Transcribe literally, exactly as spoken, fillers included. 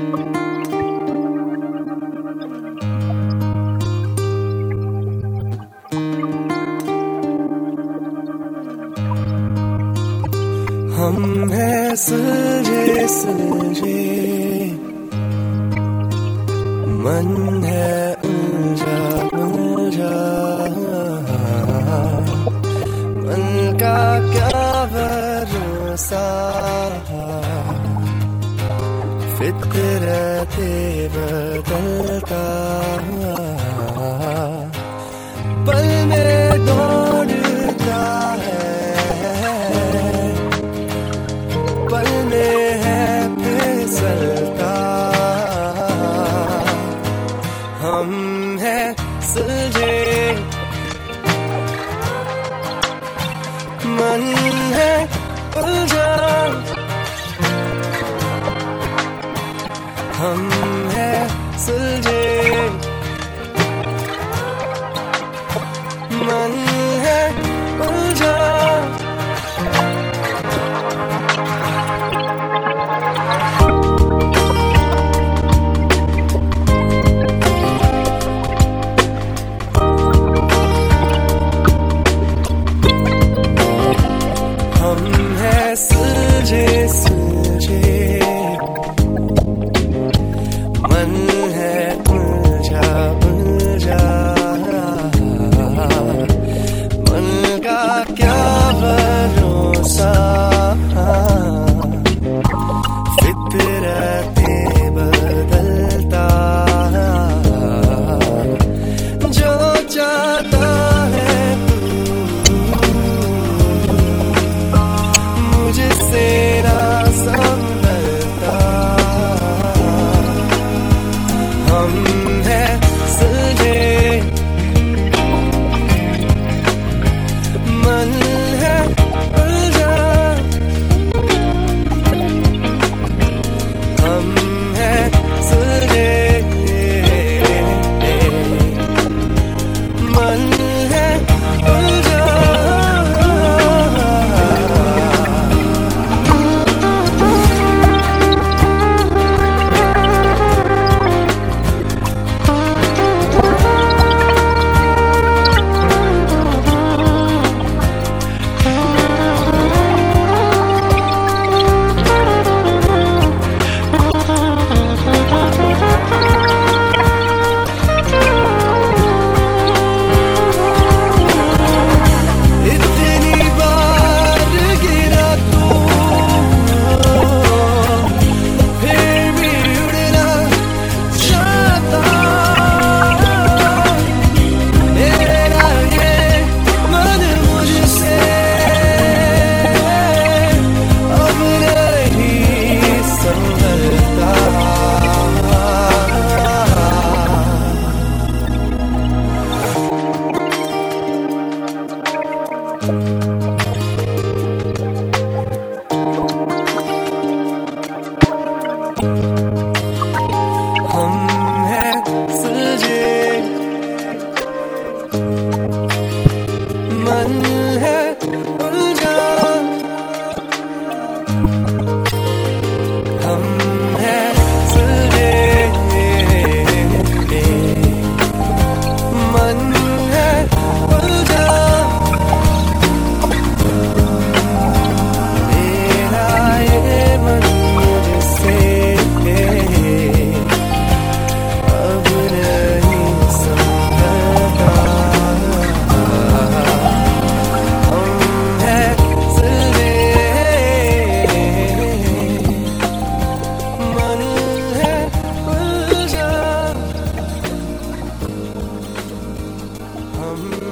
हम हैं सुलझे सुलझे, मन है उलझा उलझा, मन का क्या भरोसा, फितरते बदलता, पल में दौड़ता है, पल में है फिसलता। हम हैं सुलझे, मन है उलझा, हम हैं सुलझे, मन है उलझा। हम हैं सुलझे सुलझे, मन है उलझा उलझा, मन का क्या भरोसा, फितरते बदलता, जो चाहता है मुझसे ना संभलता। हम हैं सुलझे, मन है उलझा, हम हैं सुलझे, मन है उलझा। हम हैं सुलझे, मन है उलझा, हम हैं सुलझे, मन है उलझा। मेरा ये मन मुझसे अब नहीं संभलता। हम हैं सुलझे, मन है उलझा, हम